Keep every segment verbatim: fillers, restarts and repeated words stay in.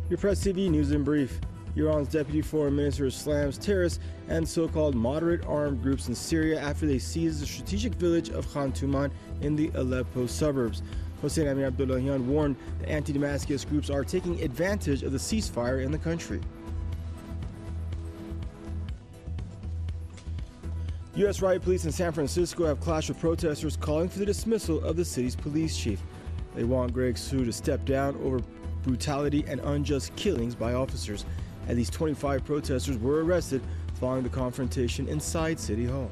Your Press T V News in Brief. Iran's deputy foreign minister slams terrorists and so-called moderate armed groups in Syria after they seized the strategic village of Khan Tuman in the Aleppo suburbs. Hossein Amir Abdullahian warned that anti-Damascus groups are taking advantage of the ceasefire in the country. U S riot police in San Francisco have clashed with protesters calling for the dismissal of the city's police chief. They want Greg Sue to step down over brutality and unjust killings by officers. At least twenty-five protesters were arrested following the confrontation inside City Hall.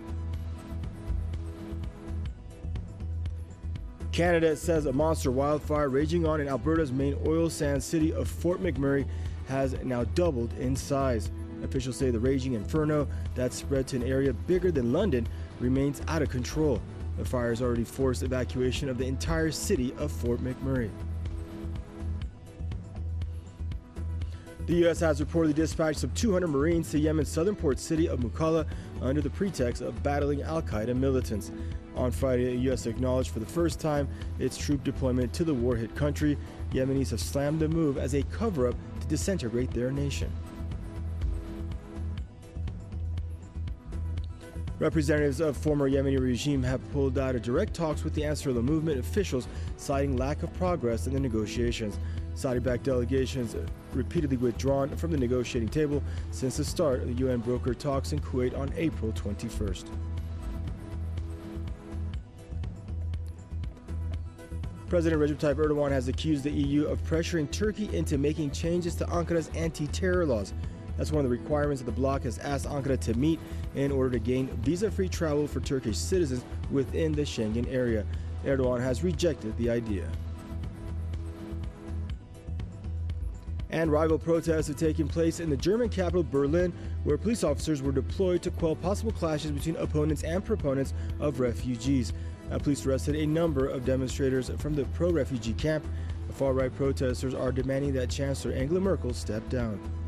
Canada says a monster wildfire raging on in Alberta's main oil sands city of Fort McMurray has now doubled in size. Officials say the raging inferno that spread to an area bigger than London remains out of control. The fire has already forced evacuation of the entire city of Fort McMurray. The U S has reportedly dispatched some two hundred Marines to Yemen's southern port city of Mukalla under the pretext of battling al-Qaeda militants. On Friday, the U S acknowledged for the first time its troop deployment to the war-hit country. Yemenis have slammed the move as a cover-up to disintegrate their nation. Representatives of former Yemeni regime have pulled out of direct talks with the Ansarullah movement officials, citing lack of progress in the negotiations. Saudi-backed delegations repeatedly withdrawn from the negotiating table since the start of the U N brokered talks in Kuwait on April twenty-first. President Recep Tayyip Erdogan has accused the E U of pressuring Turkey into making changes to Ankara's anti-terror laws. That's one of the requirements that the bloc has asked Ankara to meet in order to gain visa-free travel for Turkish citizens within the Schengen area. Erdogan has rejected the idea. And rival protests have taken place in the German capital Berlin, where police officers were deployed to quell possible clashes between opponents and proponents of refugees. Now, police arrested a number of demonstrators from the pro-refugee camp. The far-right protesters are demanding that Chancellor Angela Merkel step down.